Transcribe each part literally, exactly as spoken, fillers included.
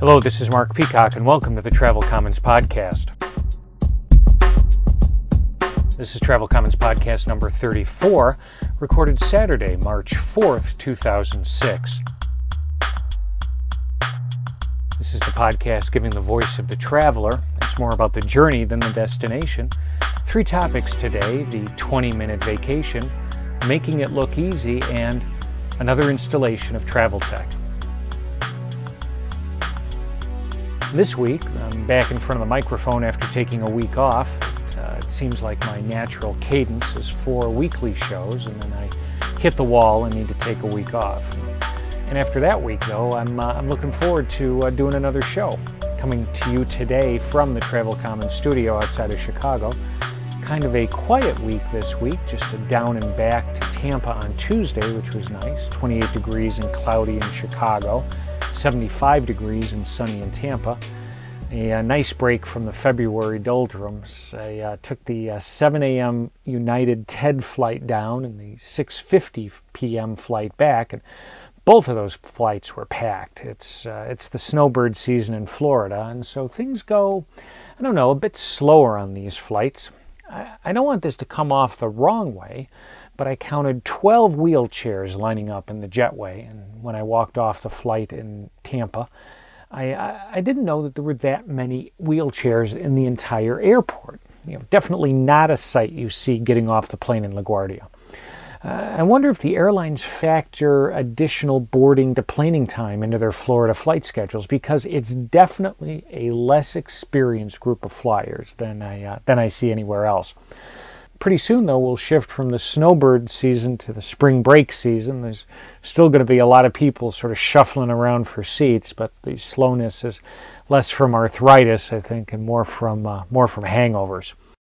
Hello, this is Mark Peacock, and welcome to the Travel Commons Podcast. This is Travel Commons Podcast number thirty-four, recorded Saturday, March fourth, two thousand six. This is the podcast giving the voice of the traveler. It's more about the journey than the destination. Three topics today: the twenty-minute vacation, making it look easy, and another installation of travel tech. This week, I'm back in front of the microphone after taking a week off. It, uh, it seems like my natural cadence is four weekly shows, and then I hit the wall and need to take a week off. And after that week, though, I'm, uh, I'm looking forward to uh, doing another show. Coming to you today from the Travel Commons studio outside of Chicago. Kind of a quiet week this week, just a down and back to Tampa on Tuesday, which was nice. twenty-eight degrees and cloudy in Chicago. seventy-five degrees and sunny in Tampa. A, a nice break from the February doldrums. I uh, took the uh, seven a.m. United TED flight down and the six fifty p.m. flight back, and both of those flights were packed. It's uh, it's the snowbird season in Florida, and so things go, I don't know, a bit slower on these flights. I, I don't want this to come off the wrong way, but I counted twelve wheelchairs lining up in the jetway, and when I walked off the flight in Tampa, I, I, I didn't know that there were that many wheelchairs in the entire airport. You know, definitely not a sight you see getting off the plane in LaGuardia. Uh, I wonder if the airlines factor additional boarding deplaning time into their Florida flight schedules, because it's definitely a less experienced group of flyers than I uh, than I see anywhere else. Pretty soon, though, we'll shift from the snowbird season to the spring break season. There's still going to be a lot of people sort of shuffling around for seats, but the slowness is less from arthritis, I think, and more from uh, more from hangovers.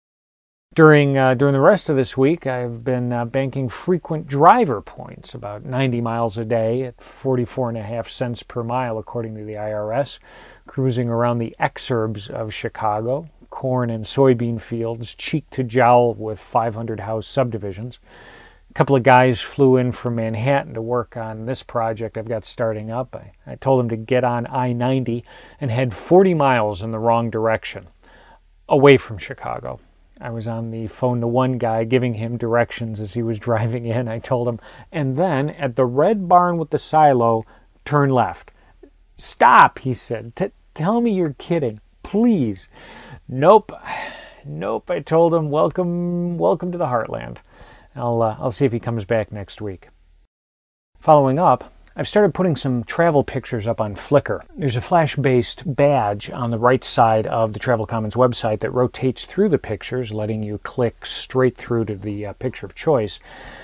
During uh, during the rest of this week, I've been uh, banking frequent driver points, about ninety miles a day at forty-four and a half cents per mile, according to the I R S, cruising around the exurbs of Chicago, corn and soybean fields, cheek to jowl with five hundred house subdivisions. A couple of guys flew in from Manhattan to work on this project I've got starting up. I, I told them to get on I ninety and head forty miles in the wrong direction, away from Chicago. I was on the phone to one guy giving him directions as he was driving in. I told him, and then at the red barn with the silo, turn left. Stop, he said. Tell me you're kidding, please. Nope, nope, I told him, welcome, welcome to the Heartland. I'll, uh, I'll see if he comes back next week. Following up, I've started putting some travel pictures up on Flickr. There's a flash-based badge on the right side of the Travel Commons website that rotates through the pictures, letting you click straight through to the uh, picture of choice.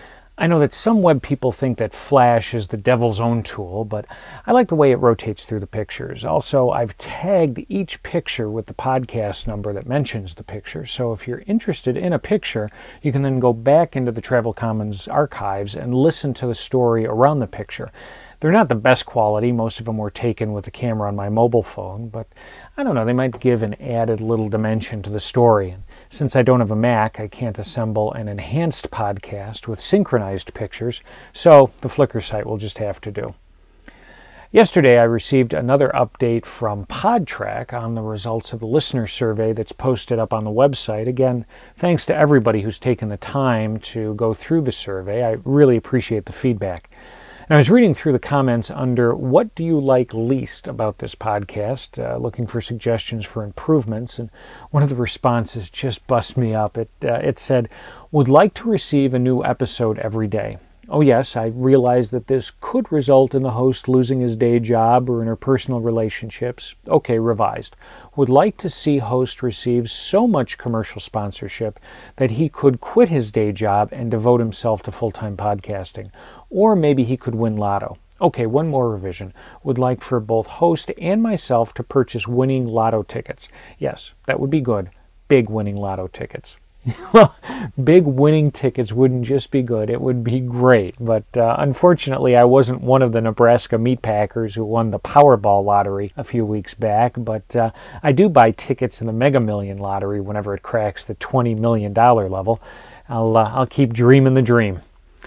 I know that some web people think that Flash is the devil's own tool, but I like the way it rotates through the pictures. Also, I've tagged each picture with the podcast number that mentions the picture, so if you're interested in a picture, you can then go back into the Travel Commons archives and listen to the story around the picture. They're not the best quality. Most of them were taken with the camera on my mobile phone, but I don't know, they might give an added little dimension to the story. And since I don't have a Mac, I can't assemble an enhanced podcast with synchronized pictures, so the Flickr site will just have to do. Yesterday, I received another update from Podtrac on the results of the listener survey that's posted up on the website. Again, thanks to everybody who's taken the time to go through the survey. I really appreciate the feedback. And I was reading through the comments under what do you like least about this podcast, uh, looking for suggestions for improvements, and one of the responses just bust me up. It, uh, it said, would like to receive a new episode every day. Oh yes, I realize that this could result in the host losing his day job or interpersonal relationships. Okay, revised. Would like to see host receive so much commercial sponsorship that he could quit his day job and devote himself to full-time podcasting. Or maybe he could win lotto. Okay, one more revision. Would like for both host and myself to purchase winning lotto tickets. Yes, that would be good. Big winning lotto tickets. Well, big winning tickets wouldn't just be good, it would be great. But uh, unfortunately, I wasn't one of the Nebraska meat packers who won the Powerball lottery a few weeks back, but uh, I do buy tickets in the Mega Million lottery whenever it cracks the twenty million dollars level. I'll, uh, I'll keep dreaming the dream.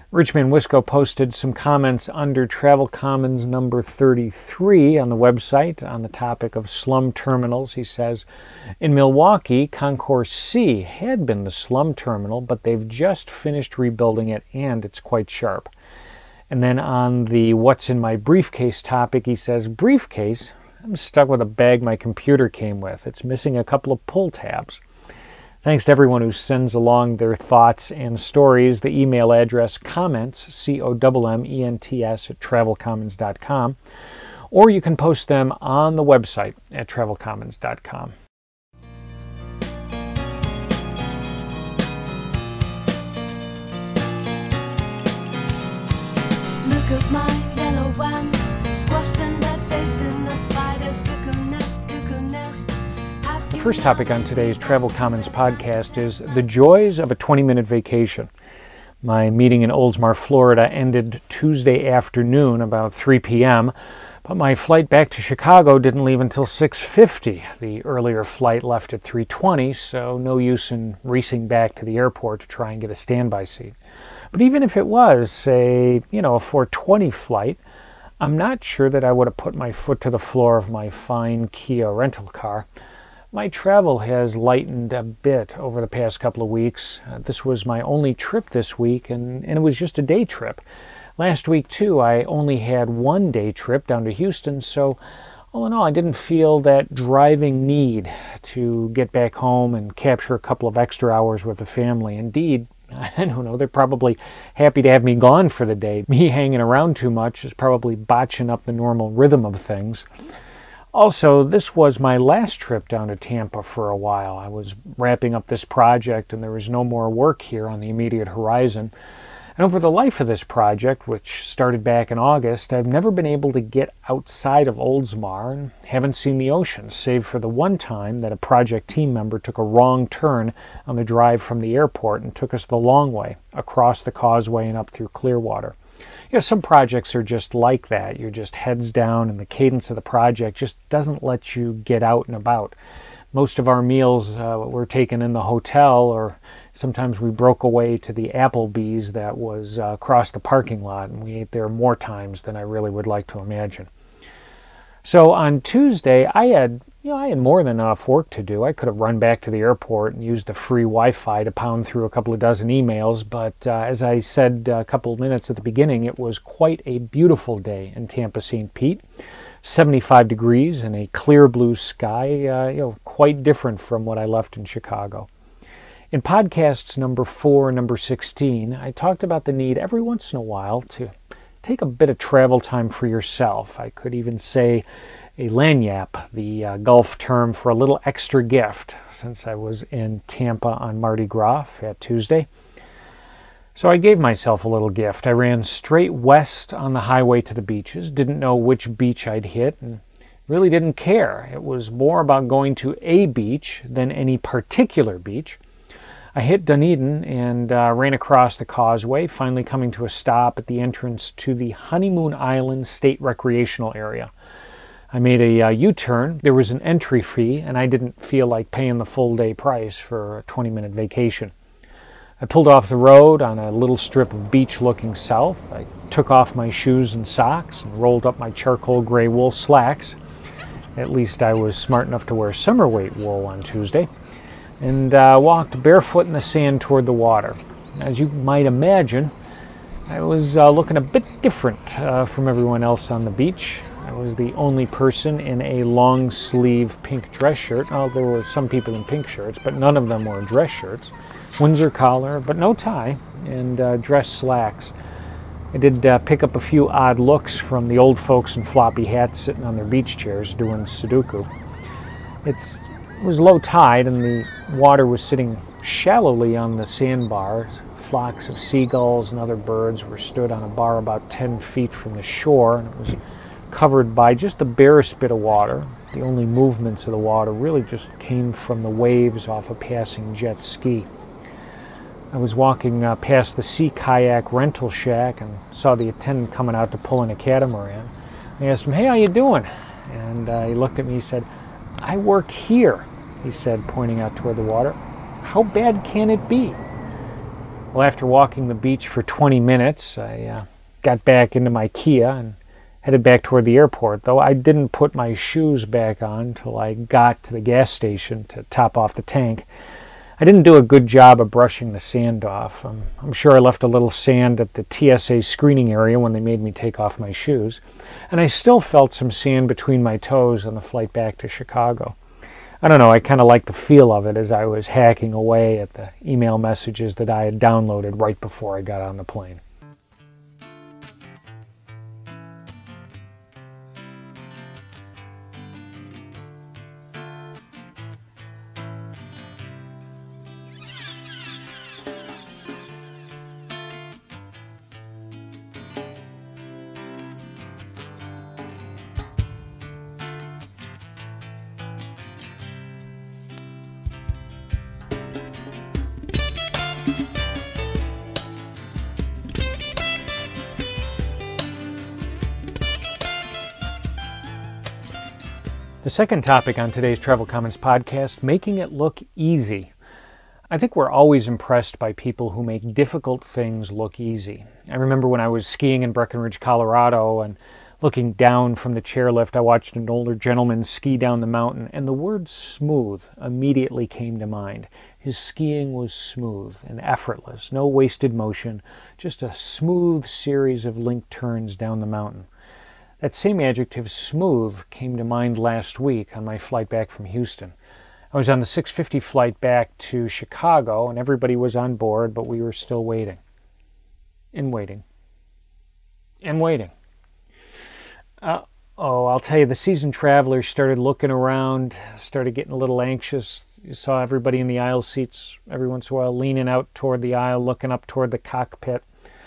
Richman Wisco posted some comments under Travel Commons number thirty-three on the website on the topic of slum terminals. He says, in Milwaukee, Concourse C had been the slum terminal, but they've just finished rebuilding it, and it's quite sharp. And then on the what's in my briefcase topic, he says, briefcase? I'm stuck with a bag my computer came with. It's missing a couple of pull tabs. Thanks to everyone who sends along their thoughts and stories. The email address comments, C O M M E N T S, at travel commons dot com. Or you can post them on the website at travel commons dot com. Look at my yellow one, squashed and dead face in the spider's cuckoo nest, cuckoo nest. The first topic on today's Travel Commons podcast is the joys of a twenty-minute vacation. My meeting in Oldsmar, Florida ended Tuesday afternoon about three p.m., but my flight back to Chicago didn't leave until six fifty. The earlier flight left at three twenty, so no use in racing back to the airport to try and get a standby seat. But even if it was, say, you know, a four twenty flight, I'm not sure that I would have put my foot to the floor of my fine Kia rental car. My travel has lightened a bit over the past couple of weeks. Uh, this was my only trip this week, and, and it was just a day trip. Last week, too, I only had one day trip down to Houston, so all in all, I didn't feel that driving need to get back home and capture a couple of extra hours with the family. Indeed, I don't know, they're probably happy to have me gone for the day. Me hanging around too much is probably botching up the normal rhythm of things. Also, this was my last trip down to Tampa for a while. I was wrapping up this project and there was no more work here on the immediate horizon. And over the life of this project, which started back in August, I've never been able to get outside of Oldsmar and haven't seen the ocean, save for the one time that a project team member took a wrong turn on the drive from the airport and took us the long way, across the causeway and up through Clearwater. You know, some projects are just like that. You're just heads down, and the cadence of the project just doesn't let you get out and about. Most of our meals uh, were taken in the hotel, or sometimes we broke away to the Applebee's that was uh, across the parking lot, and we ate there more times than I really would like to imagine. So on Tuesday, I had, you know, I had more than enough work to do. I could have run back to the airport and used the free Wi-Fi to pound through a couple of dozen emails, but uh, as I said a couple of minutes at the beginning, it was quite a beautiful day in Tampa, Saint Pete. seventy-five degrees and a clear blue sky, uh, you know, quite different from what I left in Chicago. In podcasts number four and number sixteen, I talked about the need every once in a while to take a bit of travel time for yourself. I could even say a lagniappe, the uh, Gulf term for a little extra gift, since I was in Tampa on Mardi Gras at Tuesday. So I gave myself a little gift. I ran straight west on the highway to the beaches, didn't know which beach I'd hit, and really didn't care. It was more about going to a beach than any particular beach. I hit Dunedin and uh, ran across the causeway, finally coming to a stop at the entrance to the Honeymoon Island State Recreational Area. I made a uh, U-turn. There was an entry fee, and I didn't feel like paying the full day price for a twenty-minute vacation. I pulled off the road on a little strip of beach looking south. I took off my shoes and socks and rolled up my charcoal gray wool slacks. At least I was smart enough to wear summer weight wool on Tuesday. And uh, walked barefoot in the sand toward the water. As you might imagine, I was uh, looking a bit different uh, from everyone else on the beach. I was the only person in a long-sleeve pink dress shirt. Oh, there were some people in pink shirts, but none of them were dress shirts. Windsor collar, but no tie, and uh, dress slacks. I did uh, pick up a few odd looks from the old folks in floppy hats sitting on their beach chairs doing Sudoku. It's It was low tide and the water was sitting shallowly on the sandbars. Flocks of seagulls and other birds were stood on a bar about ten feet from the shore, and it was covered by just the barest bit of water. The only movements of the water really just came from the waves off a passing jet ski. I was walking uh, past the Sea Kayak rental shack and saw the attendant coming out to pull in a catamaran. I asked him, "Hey, how you doing?" And uh, he looked at me and said, "I work here," he said, pointing out toward the water. "How bad can it be?" Well, after walking the beach for twenty minutes, I uh, got back into my Kia and headed back toward the airport, though I didn't put my shoes back on until I got to the gas station to top off the tank. I didn't do a good job of brushing the sand off. Um, I'm sure I left a little sand at the T S A screening area when they made me take off my shoes, and I still felt some sand between my toes on the flight back to Chicago. I don't know, I kind of liked the feel of it as I was hacking away at the email messages that I had downloaded right before I got on the plane. The second topic on today's Travel Commons podcast, making it look easy. I think we're always impressed by people who make difficult things look easy. I remember when I was skiing in Breckenridge, Colorado, and looking down from the chairlift, I watched an older gentleman ski down the mountain, and the word smooth immediately came to mind. His skiing was smooth and effortless, no wasted motion, just a smooth series of linked turns down the mountain. That same adjective, smooth, came to mind last week on my flight back from Houston. I was on the six fifty flight back to Chicago, and everybody was on board, but we were still waiting. And waiting. And waiting. Uh, oh, I'll tell you, the seasoned travelers started looking around, started getting a little anxious. You saw everybody in the aisle seats every once in a while leaning out toward the aisle, looking up toward the cockpit.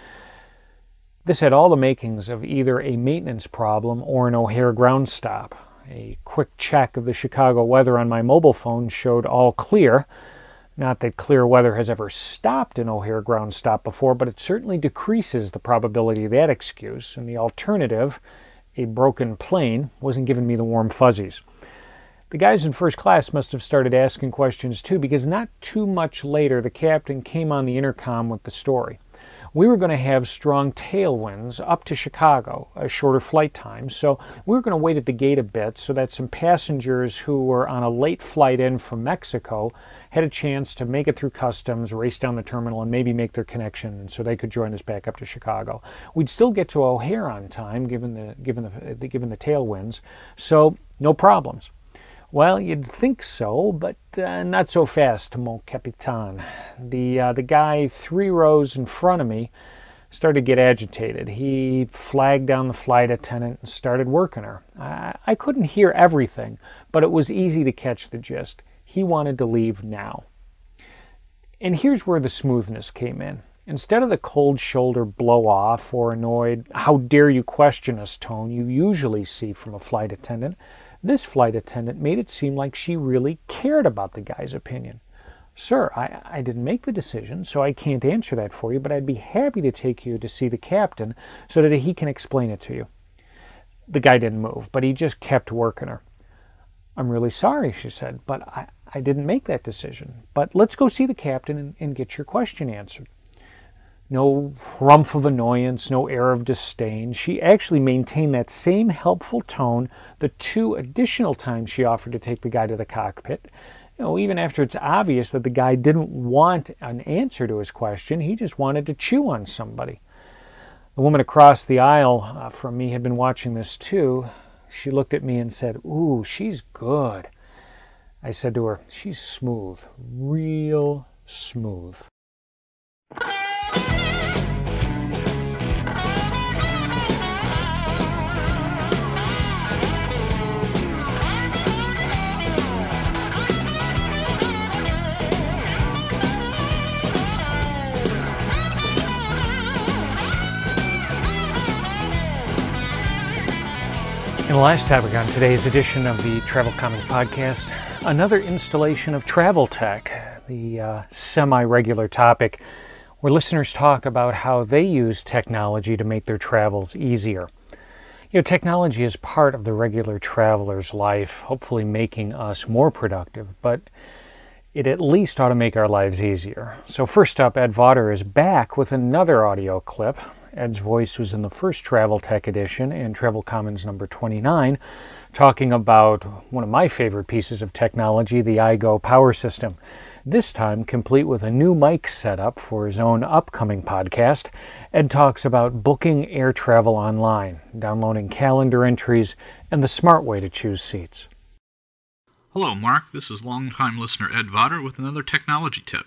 This had all the makings of either a maintenance problem or an O'Hare ground stop. A quick check of the Chicago weather on my mobile phone showed all clear. Not that clear weather has ever stopped an O'Hare ground stop before, but it certainly decreases the probability of that excuse, and the alternative, a broken plane, wasn't giving me the warm fuzzies. The guys in first class must have started asking questions too, because not too much later the captain came on the intercom with the story. We were going to have strong tailwinds up to Chicago, a shorter flight time, so we were going to wait at the gate a bit so that some passengers who were on a late flight in from Mexico had a chance to make it through customs, race down the terminal, and maybe make their connection, and so they could join us back up to Chicago. We'd still get to O'Hare on time, given the given the given the tailwinds, so no problems. Well, you'd think so, but uh, not so fast, mon capitaine. The, uh, the guy three rows in front of me started to get agitated. He flagged down the flight attendant and started working her. I, I couldn't hear everything, but it was easy to catch the gist. He wanted to leave now. And here's where the smoothness came in. Instead of the cold shoulder blow off or annoyed, how dare you question us tone you usually see from a flight attendant, this flight attendant made it seem like she really cared about the guy's opinion. Sir, I, I didn't make the decision, so I can't answer that for you, but I'd be happy to take you to see the captain so that he can explain it to you. The guy didn't move, but he just kept working her. I'm really sorry, she said, but I, I didn't make that decision. But let's go see the captain and, and get your question answered. No rumph of annoyance, no air of disdain. She actually maintained that same helpful tone the two additional times she offered to take the guy to the cockpit. You know, even after it's obvious that the guy didn't want an answer to his question, he just wanted to chew on somebody. The woman across the aisle uh, from me had been watching this too. She looked at me and said, "Ooh, she's good." I said to her, "She's smooth, real smooth." And the last topic on today's edition of the Travel Commons podcast, another installation of travel tech, the uh, semi-regular topic where listeners talk about how they use technology to make their travels easier. You know, technology is part of the regular traveler's life, hopefully making us more productive, but it at least ought to make our lives easier. So first up, Ed Vawter is back with another audio clip. Ed's voice was in the first Travel Tech edition and Travel Commons number twenty-nine, talking about one of my favorite pieces of technology, the iGo Power System. This time, complete with a new mic setup for his own upcoming podcast, Ed talks about booking air travel online, downloading calendar entries, and the smart way to choose seats. Hello, Mark. This is longtime listener Ed Vawter with another technology tip.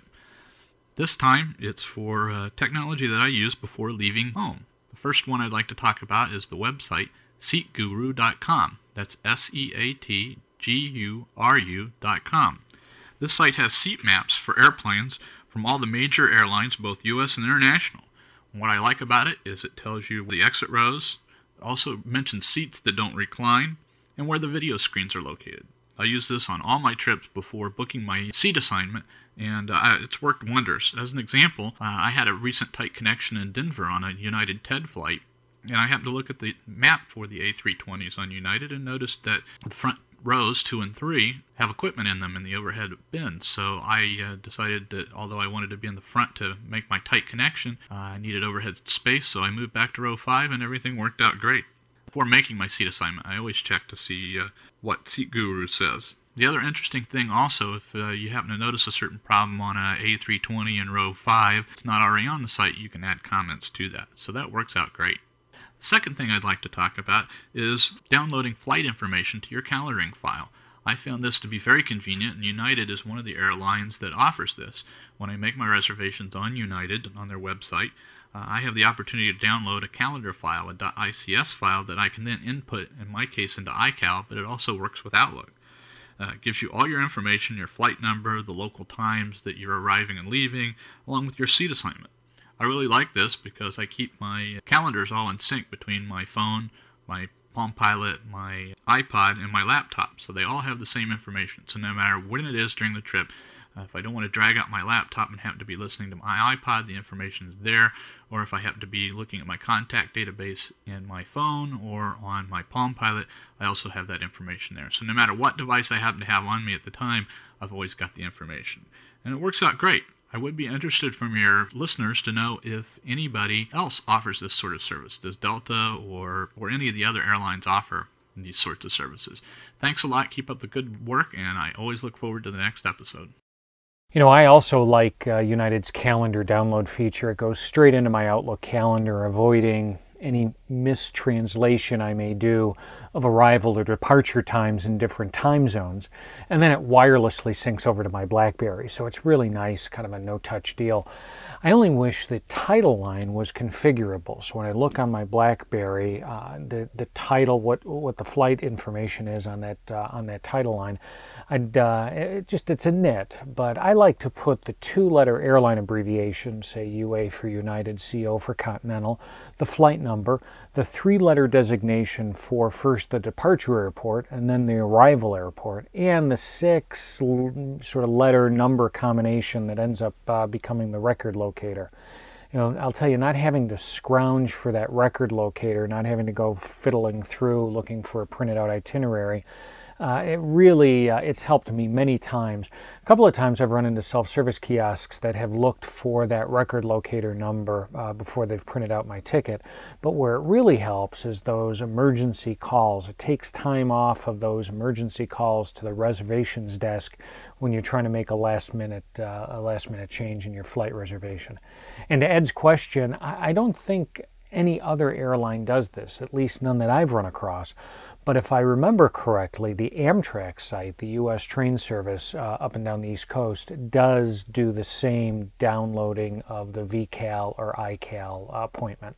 This time, it's for uh, technology that I use before leaving home. The first one I'd like to talk about is the website seat guru dot com. That's S E A T G U R U dot com. This site has seat maps for airplanes from all the major airlines, both U S and international. What I like about it is it tells you the exit rows, it also mentions seats that don't recline, and where the video screens are located. I use this on all my trips before booking my seat assignment, and uh, it's worked wonders. As an example, uh, I had a recent tight connection in Denver on a United TED flight, and I happened to look at the map for the A three twenties on United and noticed that the front rows two and three have equipment in them in the overhead bins. So I uh, decided that although I wanted to be in the front to make my tight connection, uh, I needed overhead space, so I moved back to row five and everything worked out great. Before making my seat assignment, I always check to see uh, what Seat Guru says. The other interesting thing also, if uh, you happen to notice a certain problem on a A three twenty in row five, it's not already on the site, you can add comments to that. So that works out great. The second thing I'd like to talk about is downloading flight information to your calendaring file. I found this to be very convenient, and United is one of the airlines that offers this. When I make my reservations on United, on their website, uh, I have the opportunity to download a calendar file, a .ics file, that I can then input, in my case, into iCal, but it also works with Outlook. Uh, it gives you all your information, your flight number, the local times that you're arriving and leaving, along with your seat assignment. I really like this because I keep my calendars all in sync between my phone, my Palm Pilot, my iPod, and my laptop, so they all have the same information. So no matter when it is during the trip, uh, if I don't want to drag out my laptop and happen to be listening to my iPod, the information is there. Or if I happen to be looking at my contact database in my phone or on my Palm Pilot, I also have that information there. So no matter what device I happen to have on me at the time, I've always got the information. And it works out great. I would be interested from your listeners to know if anybody else offers this sort of service. Does Delta or, or any of the other airlines offer these sorts of services? Thanks a lot. Keep up the good work, and I always look forward to the next episode. You know, I also like uh, United's calendar download feature. It goes straight into my Outlook calendar, avoiding any mistranslation I may do of arrival or departure times in different time zones. And then it wirelessly syncs over to my BlackBerry, so it's really nice, kind of a no-touch deal. I only wish the title line was configurable. So when I look on my BlackBerry, uh, the the title, what what the flight information is on that uh, on that title line, I'd uh, it just it's a nit. But I like to put the two-letter airline abbreviation, say U A for United, C O for Continental, the flight number, the three-letter designation for first the departure airport and then the arrival airport, and the six sort of letter number combination that ends up uh, becoming the record locator. You know, I'll tell you, not having to scrounge for that record locator, not having to go fiddling through looking for a printed out itinerary, Uh, it really, uh, it's helped me many times. A couple of times I've run into self-service kiosks that have looked for that record locator number uh, before they've printed out my ticket. But where it really helps is those emergency calls. It takes time off of those emergency calls to the reservations desk when you're trying to make a last-minute uh, a last-minute change in your flight reservation. And to Ed's question, I, I don't think any other airline does this, at least none that I've run across. But if I remember correctly, the Amtrak site, the U S train service uh, up and down the East Coast, does do the same downloading of the V CAL or iCal appointment.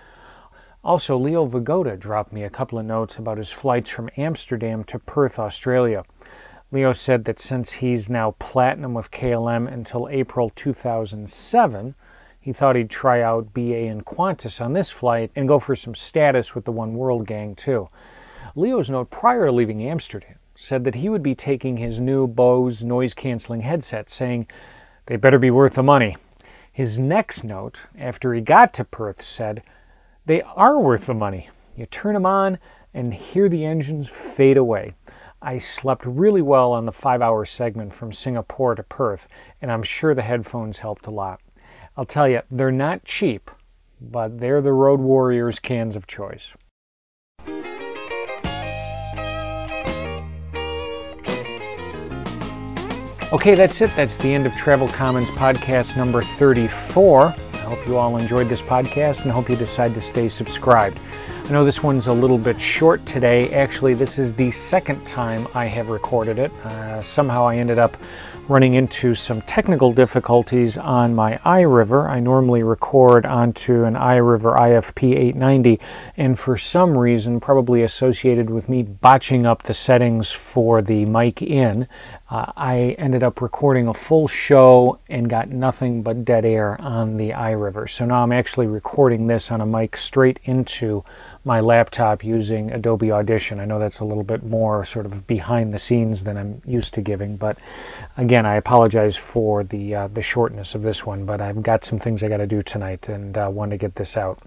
Also, Leo Vagoda dropped me a couple of notes about his flights from Amsterdam to Perth, Australia. Leo said that since he's now platinum with K L M until April two thousand seven, he thought he'd try out B A and Qantas on this flight and go for some status with the One World gang too. Leo's note prior to leaving Amsterdam said that he would be taking his new Bose noise-canceling headset, saying they better be worth the money. His next note, after he got to Perth, said they are worth the money. You turn them on and hear the engines fade away. I slept really well on the five-hour segment from Singapore to Perth, and I'm sure the headphones helped a lot. I'll tell you, they're not cheap, but they're the Road Warriors cans of choice. Okay, that's it. That's the end of Travel Commons podcast number thirty-four. I hope you all enjoyed this podcast and hope you decide to stay subscribed. I know this one's a little bit short today. Actually, this is the second time I have recorded it. Uh, somehow I ended up running into some technical difficulties on my iRiver. I normally record onto an iRiver I F P eight ninety, and for some reason, probably associated with me botching up the settings for the mic in, uh, I ended up recording a full show and got nothing but dead air on the iRiver. So now I'm actually recording this on a mic straight into my laptop using Adobe Audition. I know that's a little bit more sort of behind the scenes than I'm used to giving, but again, I apologize for the uh, the shortness of this one, but I've got some things I got to do tonight and uh, want to get this out.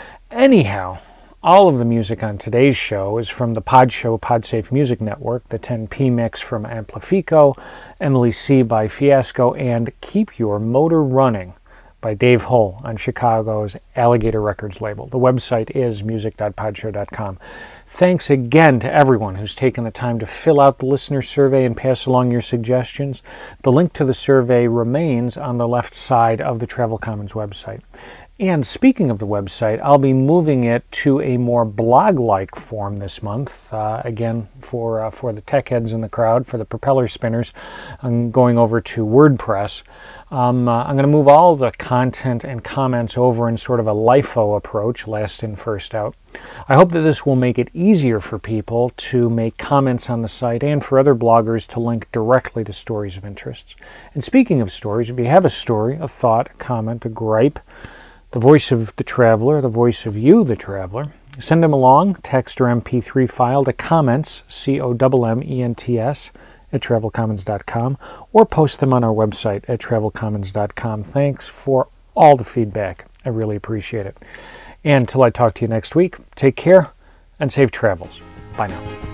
Anyhow, all of the music on today's show is from the Pod Show PodSafe Music Network, the ten P mix from Amplifico, Emily C. by Fiasco, and Keep Your Motor Running by Dave Hull on Chicago's Alligator Records label. The website is music dot podshow dot com. Thanks again to everyone who's taken the time to fill out the listener survey and pass along your suggestions. The link to the survey remains on the left side of the Travel Commons website. And speaking of the website, I'll be moving it to a more blog-like form this month. Uh, again, for uh, for the tech heads in the crowd, for the propeller spinners, I'm going over to WordPress. Um, uh, I'm going to move all the content and comments over in sort of a LIFO approach, last in, first out. I hope that this will make it easier for people to make comments on the site and for other bloggers to link directly to stories of interest. And speaking of stories, if you have a story, a thought, a comment, a gripe, the voice of the traveler, the voice of you, the traveler, send them along, text or M P three file to comments, C O M M E N T S, at travel commons dot com, or post them on our website at travel commons dot com. Thanks for all the feedback. I really appreciate it. And until I talk to you next week, take care and safe travels. Bye now.